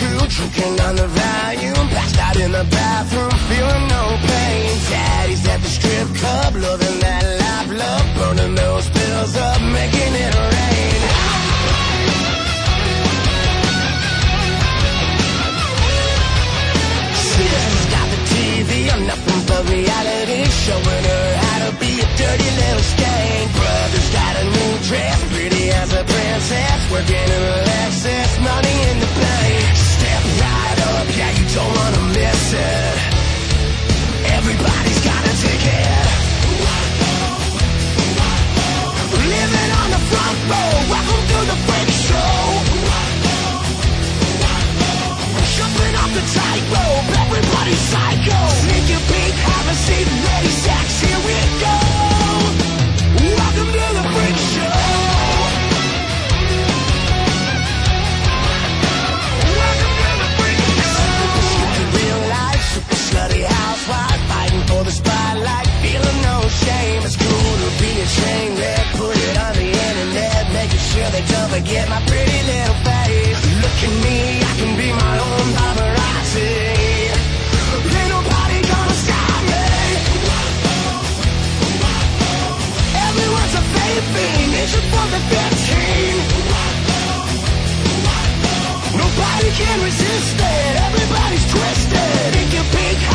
two, choking on the volume, passed out in the bathroom, feeling no pain. Daddy's at the strip club, loving that life, love, burning those pills up, making it rain. Sister's got the TV on nothing but reality, showing her how to be a dirty little skank. Brother's got a new dress, pretty as a princess, working in a Lexus, money in the bank. Step right up, yeah, you don't wanna miss it. Everybody's got a ticket. Living on the front row, welcome to the freak show. Jumping off the tightrope, everybody's psycho. Sneak your peek, have a seat, ready, sex, here we go. Welcome to the freak show. Welcome to the freak show. Super real life, super slutty housewife, fighting for the spotlight, feeling no shame. It's cool to be ashamed, they put it on the internet, making sure they don't forget my pretty little face. Look at me, I can be my own paparazzi. Ain't nobody gonna stop me. Everyone's a fake fiend, mission for the 15. Nobody can resist it, everybody's twisted. Take your peek,